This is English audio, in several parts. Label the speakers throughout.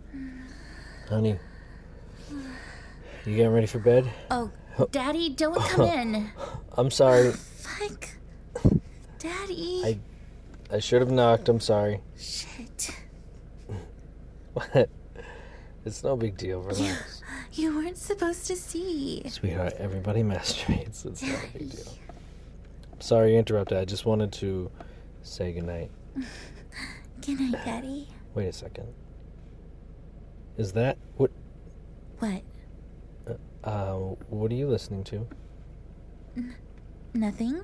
Speaker 1: Honey, you getting ready for bed?
Speaker 2: Oh, Daddy, don't come in.
Speaker 1: I'm sorry.
Speaker 2: Fuck. Daddy.
Speaker 1: I should have knocked. I'm sorry.
Speaker 2: Shit.
Speaker 1: What? It's no big deal. Relax.
Speaker 2: You weren't supposed to see.
Speaker 1: Sweetheart, everybody masturbates. It's not a big deal. Sorry I interrupted. I just wanted to say goodnight.
Speaker 2: Good night, Daddy.
Speaker 1: Wait a second. Is that... What?
Speaker 2: What?
Speaker 1: What are you listening to?
Speaker 2: Nothing?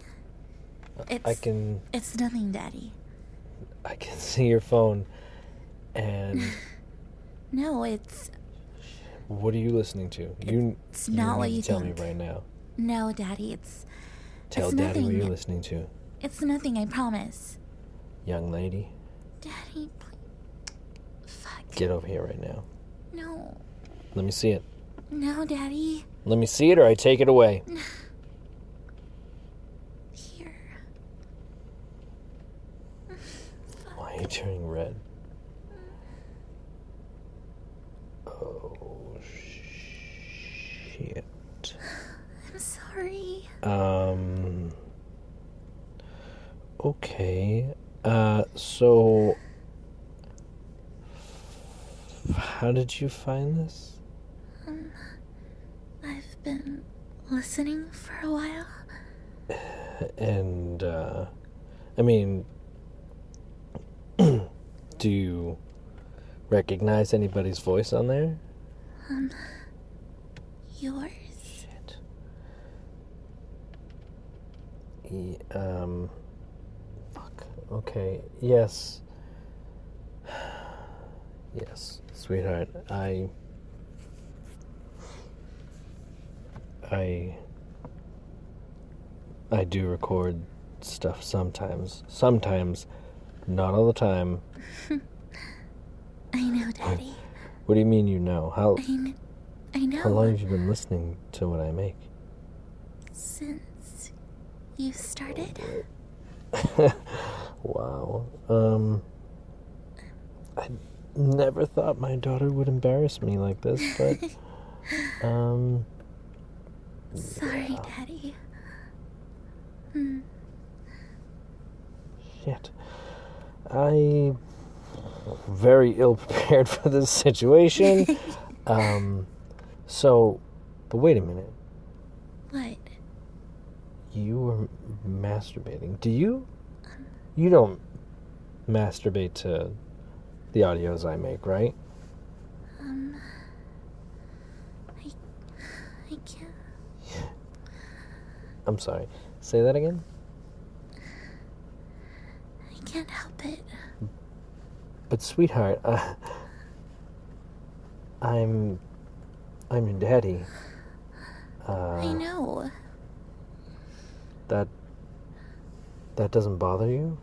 Speaker 1: It's
Speaker 2: It's nothing, Daddy.
Speaker 1: I can see your phone, and...
Speaker 2: No, it's...
Speaker 1: What are you listening to?
Speaker 2: It's not what you
Speaker 1: tell
Speaker 2: think.
Speaker 1: me right now.
Speaker 2: No, Daddy, it's...
Speaker 1: Tell
Speaker 2: it's
Speaker 1: Daddy what
Speaker 2: nothing.
Speaker 1: you're listening to.
Speaker 2: It's nothing, I promise.
Speaker 1: Young lady,
Speaker 2: Daddy, please. Fuck.
Speaker 1: get over here right now.
Speaker 2: No.
Speaker 1: Let me see it.
Speaker 2: No, Daddy.
Speaker 1: Let me see it or I take it away.
Speaker 2: Here.
Speaker 1: Why are you turning red? Oh, shit.
Speaker 2: I'm sorry.
Speaker 1: Okay. So... How did you find this?
Speaker 2: I've been listening for a while.
Speaker 1: And, I mean... Do you recognize anybody's voice on there?
Speaker 2: Yours.
Speaker 1: Shit. Fuck. Okay. Yes. Yes, sweetheart. I do record stuff sometimes. Sometimes. Not all the time.
Speaker 2: I know, Daddy.
Speaker 1: What do you mean you know?
Speaker 2: I know.
Speaker 1: How long have you been listening to what I make?
Speaker 2: Since you started?
Speaker 1: Wow. I never thought my daughter would embarrass me like this, but
Speaker 2: Sorry,
Speaker 1: yeah.
Speaker 2: Daddy.
Speaker 1: Shit. I very ill prepared for this situation. But wait a minute.
Speaker 2: What?
Speaker 1: You were masturbating. Do you? You don't masturbate to the audios I make, right?
Speaker 2: I can't.
Speaker 1: I'm sorry. Say that again?
Speaker 2: I can't help it.
Speaker 1: But sweetheart, I'm your daddy.
Speaker 2: I know.
Speaker 1: That doesn't bother you?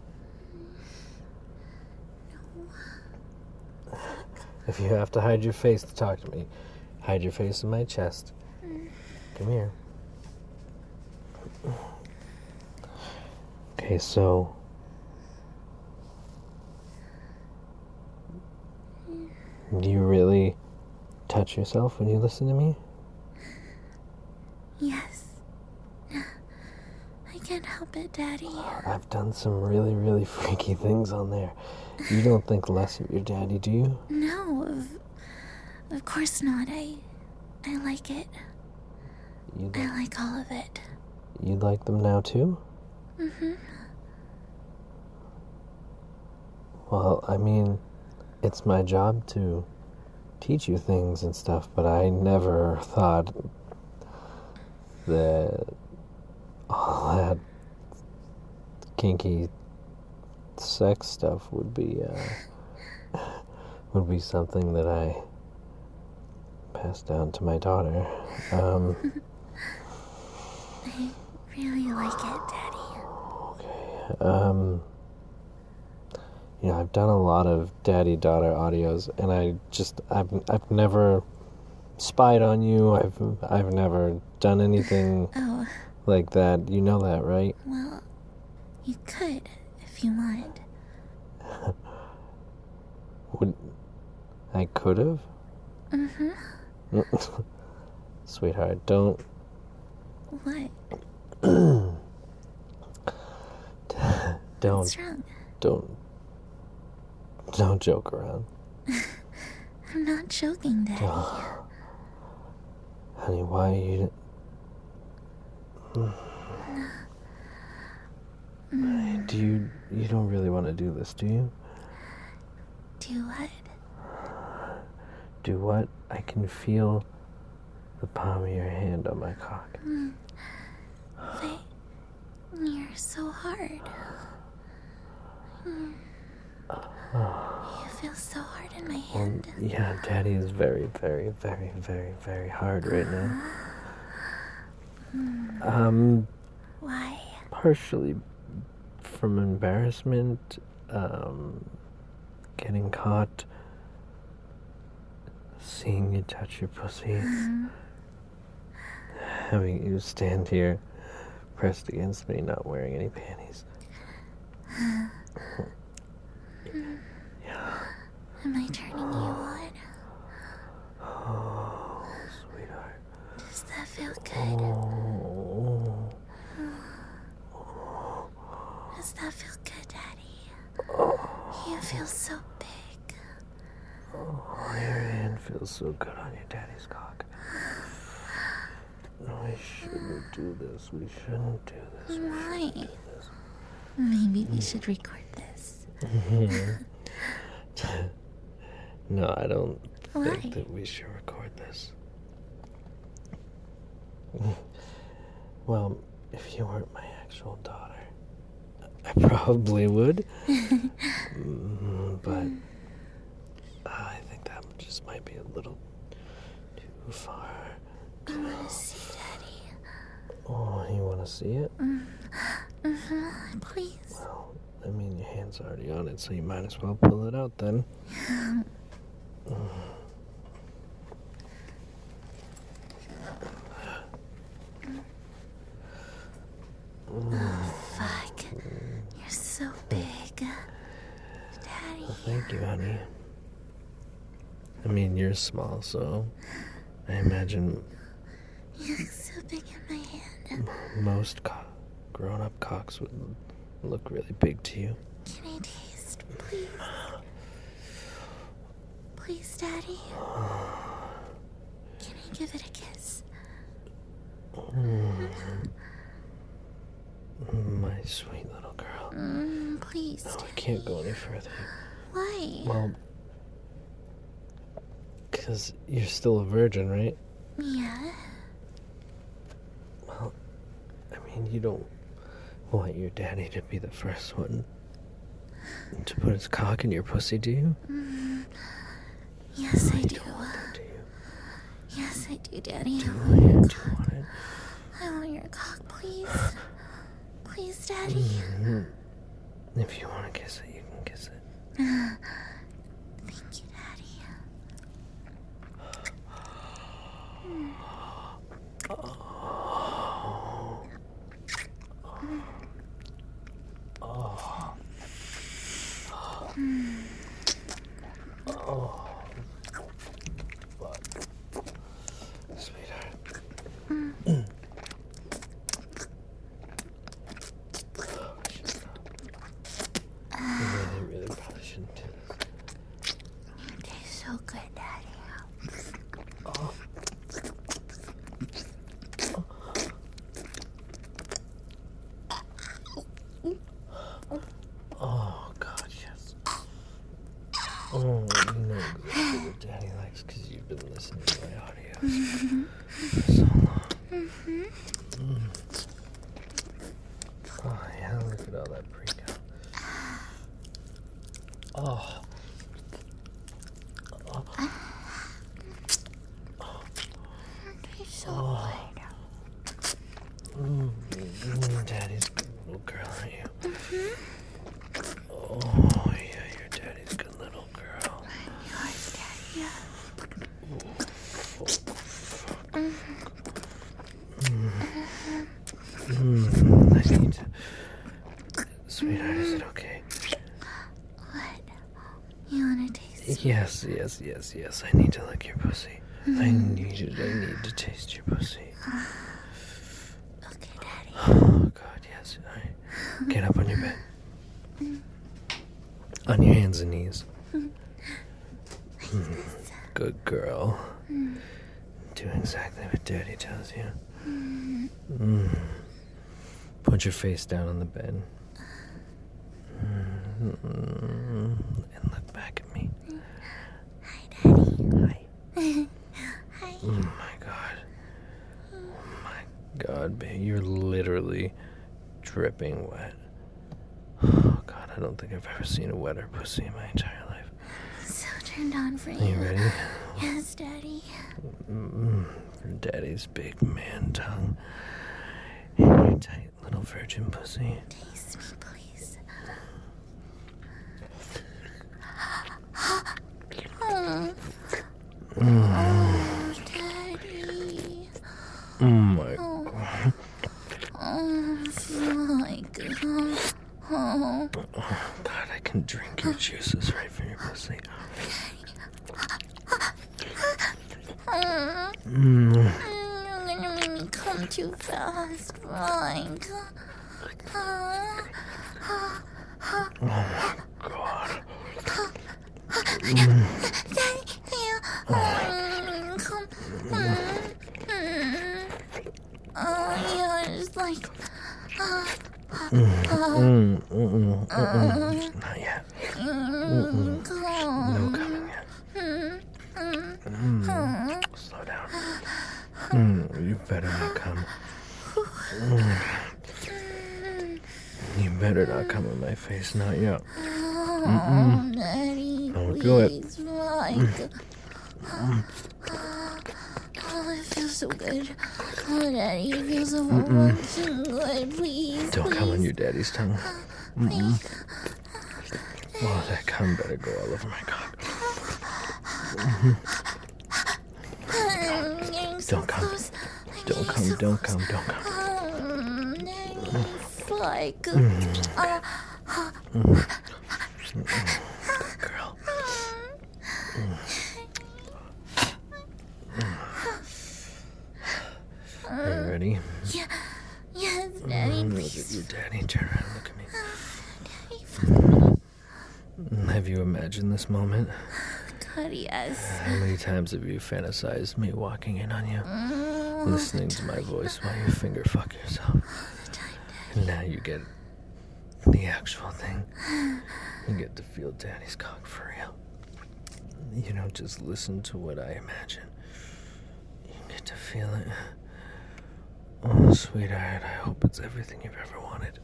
Speaker 2: No.
Speaker 1: If you have to hide your face to talk to me, hide your face in my chest. Come here. Okay, so... Do you really touch yourself when you listen to me?
Speaker 2: Yes. I can't help it, Daddy.
Speaker 1: I've done some really, really freaky things on there. You don't think less of your daddy, do you?
Speaker 2: No, of course not. I like it. I like all of it.
Speaker 1: You like them now, too?
Speaker 2: Mm-hmm.
Speaker 1: Well, I mean, it's my job to teach you things and stuff, but I never thought that all that kinky sex stuff would be something that I passed down to my daughter.
Speaker 2: I really like it, Daddy.
Speaker 1: Okay. You know, I've done a lot of daddy-daughter audios, and I've never spied on you. I've never done anything
Speaker 2: Oh,
Speaker 1: like that. You know that, right?
Speaker 2: well, you could if you want.
Speaker 1: I could have?
Speaker 2: Mm-hmm.
Speaker 1: Sweetheart, don't...
Speaker 2: What?
Speaker 1: Don't...
Speaker 2: What's wrong?
Speaker 1: Don't joke around.
Speaker 2: I'm not joking, Daddy.
Speaker 1: Honey, why are you... You don't really want to do this, do you?
Speaker 2: Do what?
Speaker 1: Do what? I can feel the palm of your hand on my cock.
Speaker 2: But you're so hard. You feel so hard in my hand.
Speaker 1: Yeah, Daddy is very, very, very, very, very hard right now.
Speaker 2: Why?
Speaker 1: Partially from embarrassment, getting caught, seeing you touch your pussy, having you stand here pressed against me, not wearing any panties.
Speaker 2: Am I turning you on?
Speaker 1: Oh, sweetheart.
Speaker 2: Does that feel good? Does that feel good, Daddy? You feel so big.
Speaker 1: Oh, your hand feels so good on your daddy's cock. No, we shouldn't do this. We shouldn't do this.
Speaker 2: Why? Maybe we should record this.
Speaker 1: No, I don't
Speaker 2: Why?
Speaker 1: think that we should record this. Well, if you weren't my actual daughter, I probably would. But I think that just might be a little too far.
Speaker 2: I want to see Daddy.
Speaker 1: Oh, you want to see it?
Speaker 2: Please.
Speaker 1: Well, I mean, your hand's already on it, so you might as well pull it out then.
Speaker 2: Fuck. You're so big. Daddy.
Speaker 1: Well, thank you, honey. I mean, you're small, so I imagine
Speaker 2: You look so big in my hand.
Speaker 1: most grown-up cocks would look really big to you.
Speaker 2: Can I taste, please? Please, Daddy. Can I give it a kiss?
Speaker 1: My sweet little girl.
Speaker 2: Please,
Speaker 1: No, I
Speaker 2: Daddy.
Speaker 1: can't go any further.
Speaker 2: Why?
Speaker 1: Well, because you're still a virgin, right?
Speaker 2: Yeah.
Speaker 1: Well, I mean, you don't want your daddy to be the first one to put his cock in your pussy, do you?
Speaker 2: Yes, I do.
Speaker 1: Do you?
Speaker 2: Yes, I do, Daddy.
Speaker 1: Do you want it?
Speaker 2: I want your cock, please. Please, Daddy.
Speaker 1: If you want to kiss it, you can kiss it.
Speaker 2: Thank you, Daddy.
Speaker 1: Sweetheart. Really probably shouldn't do this.
Speaker 2: It tastes so good, Daddy.
Speaker 1: Oh, God, yes. Oh, you know exactly what Daddy likes because you've been listening to my audios for so long. Oh, yeah, look at all that pre-cum. Oh.
Speaker 2: It tastes so good.
Speaker 1: Daddy's good little girl, aren't you? Oh, yeah, you're Daddy's good little girl.
Speaker 2: Yours, Daddy.
Speaker 1: I need to... Sweetheart, is it okay?
Speaker 2: What?
Speaker 1: Yes. I need to lick your pussy. I need to taste your pussy.
Speaker 2: Okay, Daddy.
Speaker 1: Oh, God, yes. All right. Get up on your bed. On your hands and knees. Good girl. Do exactly what Daddy tells you. Put your face down on the bed. And look back at me.
Speaker 2: Hi, Daddy.
Speaker 1: Hi.
Speaker 2: Hi.
Speaker 1: Oh my God. Oh my God, babe. You're literally dripping wet. Oh God, I don't think I've ever seen a wetter pussy in my entire life.
Speaker 2: I'm so turned on for you.
Speaker 1: Are you ready?
Speaker 2: Yes, Daddy.
Speaker 1: Daddy's big man tongue. And your tight little virgin pussy.
Speaker 2: Taste me, please. Oh, Daddy.
Speaker 1: Oh my God.
Speaker 2: Oh, my God. Oh.
Speaker 1: Oh God, I can drink your juices right from your pussy.
Speaker 2: You're gonna make me come too fast, Mike.
Speaker 1: Oh my God.
Speaker 2: Come. Oh, yeah, it's like.
Speaker 1: Not yet.
Speaker 2: Come.
Speaker 1: No coming yet. Slow down. You better not come. You better not come in my face, not yet.
Speaker 2: Oh, Daddy,
Speaker 1: Don't
Speaker 2: please,
Speaker 1: do it.
Speaker 2: Mike. Oh, it feels so good. Oh, Daddy, it feels so fucking good. Please,
Speaker 1: Don't come on
Speaker 2: please.
Speaker 1: your daddy's tongue.
Speaker 2: Please.
Speaker 1: Oh, that cum better go all over my cock.
Speaker 2: I'm getting so
Speaker 1: Don't come.
Speaker 2: close. I'm
Speaker 1: Don't
Speaker 2: getting
Speaker 1: come,
Speaker 2: so
Speaker 1: don't
Speaker 2: close.
Speaker 1: come, don't come.
Speaker 2: Daddy, fuck.
Speaker 1: Good girl. Are you ready?
Speaker 2: Yeah. Yes, Daddy,
Speaker 1: Look at
Speaker 2: please.
Speaker 1: your daddy. Turn around and look at me.
Speaker 2: Daddy, fuck.
Speaker 1: Have you imagined this moment?
Speaker 2: God, yes.
Speaker 1: How many times have you fantasized me walking in on you, listening to my voice while you finger fuck yourself? And now you get the actual thing. You get to feel Daddy's cock for real. You don't just listen to what I imagine. You get to feel it. Oh, sweetheart, I hope it's everything you've ever wanted.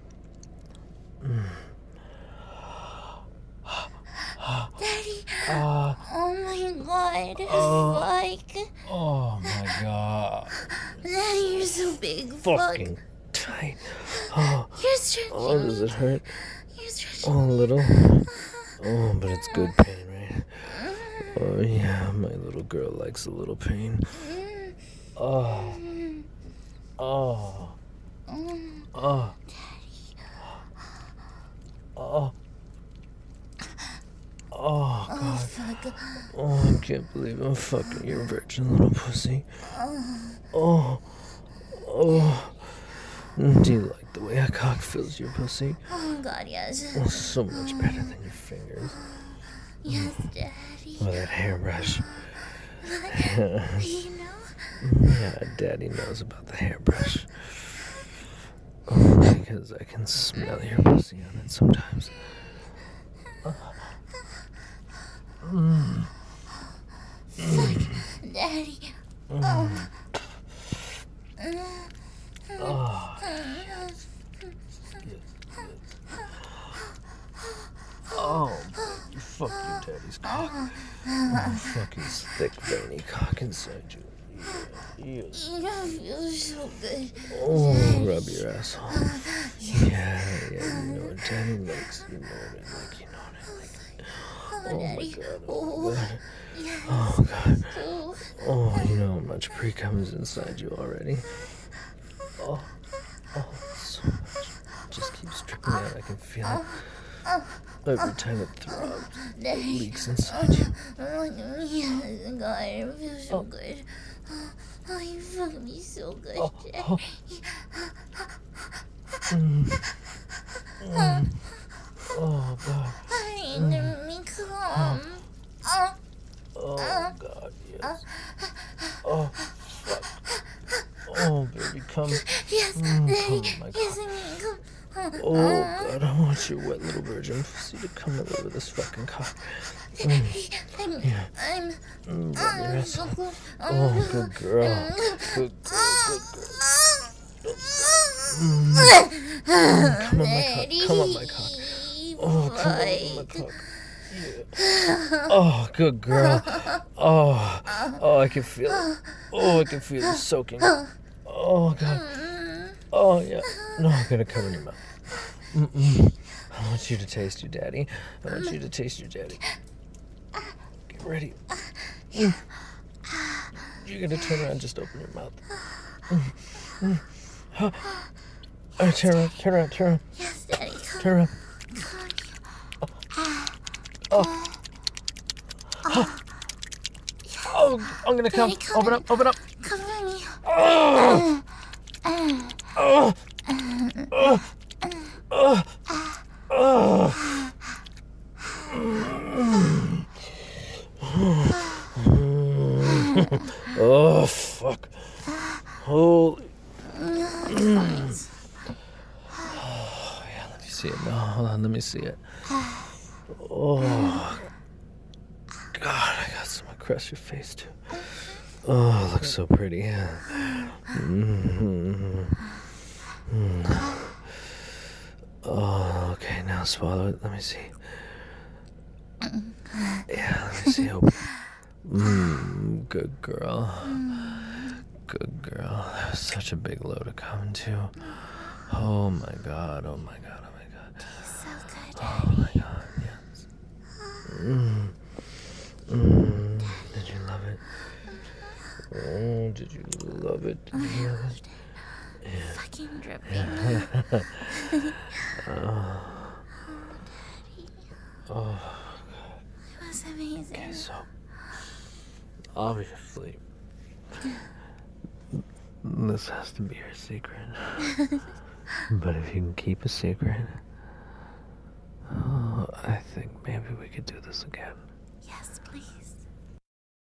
Speaker 2: Daddy. Oh my God. Fuck.
Speaker 1: Oh my God.
Speaker 2: Daddy, you're so big.
Speaker 1: Fucking tight. Oh,
Speaker 2: You're stretching.
Speaker 1: oh, does it hurt?
Speaker 2: You're stretching.
Speaker 1: Oh, a little. Oh, but it's good pain, right? Oh, yeah, my little girl likes a little pain. Oh. Oh. Oh. Oh. Oh, God.
Speaker 2: Fuck.
Speaker 1: Oh, I can't believe I'm fucking your virgin little pussy. Oh. Oh. Do you like the way a cock fills your pussy?
Speaker 2: Oh God, yes.
Speaker 1: Oh, so much better than your fingers.
Speaker 2: Yes, Daddy.
Speaker 1: Or that hairbrush.
Speaker 2: You know?
Speaker 1: Yeah, Daddy knows about the hairbrush. Oh, because I can smell your pussy on it sometimes.
Speaker 2: Daddy.
Speaker 1: Oh, fuck your daddy's cock. Oh, fuck his thick, veiny cock inside you. Yeah.
Speaker 2: You know, it feels so good.
Speaker 1: Oh, rub your asshole. Yeah, you know what Daddy likes. You know what I like. You know what I like. Oh my God. Oh God.
Speaker 2: Yes.
Speaker 1: Oh God.
Speaker 2: Oh.
Speaker 1: Oh, you know how much pre-cum is inside you already. Oh, so much. Just keeps dripping out. I can feel it. Every time it throbs, it leaks inside you.
Speaker 2: God, it feels so good. Oh, you fucking me so good, Daddy.
Speaker 1: Oh, God.
Speaker 2: I need me come.
Speaker 1: Oh, God, yes. Oh, fuck. Oh, baby, come.
Speaker 2: Yes,
Speaker 1: Come
Speaker 2: Daddy.
Speaker 1: in my
Speaker 2: Yes,
Speaker 1: cock.
Speaker 2: I mean, come.
Speaker 1: Oh, God, I want your wet little virgin pussy to come all over this fucking cock.
Speaker 2: I'm
Speaker 1: Rub your ass.
Speaker 2: so close.
Speaker 1: Oh, good girl. Good girl, good girl. Don't stop. Come on my cock. Come on my cock. Oh, come all over my cock. Yeah. Oh, good girl. Oh, I can feel it. Oh, I can feel it soaking. Oh, God. Oh, yeah. No, I'm gonna come in your mouth. I want you to taste your daddy. I want you to taste your daddy. Get ready. You're gonna turn around and just open your mouth. Turn around, turn around, turn around.
Speaker 2: Yes, Daddy, come.
Speaker 1: Turn around. Oh, I'm gonna come.
Speaker 2: Daddy, come
Speaker 1: Open
Speaker 2: in.
Speaker 1: up, open up.
Speaker 2: Come on me.
Speaker 1: Oh, oh, oh, oh, oh. Oh, fuck. Holy. Oh, yeah, let me see it. No, hold on, let me see it. Oh, God, I got some across your face, too. Oh, it looks so pretty. Oh, okay, now swallow it. Let me see. Yeah, let me see. Good girl. Good girl. That was such a big load of cum, too. Oh, my God. Oh, my God. Oh, my God.
Speaker 2: Tastes so good,
Speaker 1: Oh,
Speaker 2: Daddy.
Speaker 1: my God. Yes. Did you love it? Oh, did you love it? Did you love it? Yeah.
Speaker 2: Fucking dripping.
Speaker 1: Oh,
Speaker 2: It was amazing.
Speaker 1: okay, so obviously this has to be your secret. But if you can keep a secret, I think maybe we could do this again.
Speaker 2: Yes, please.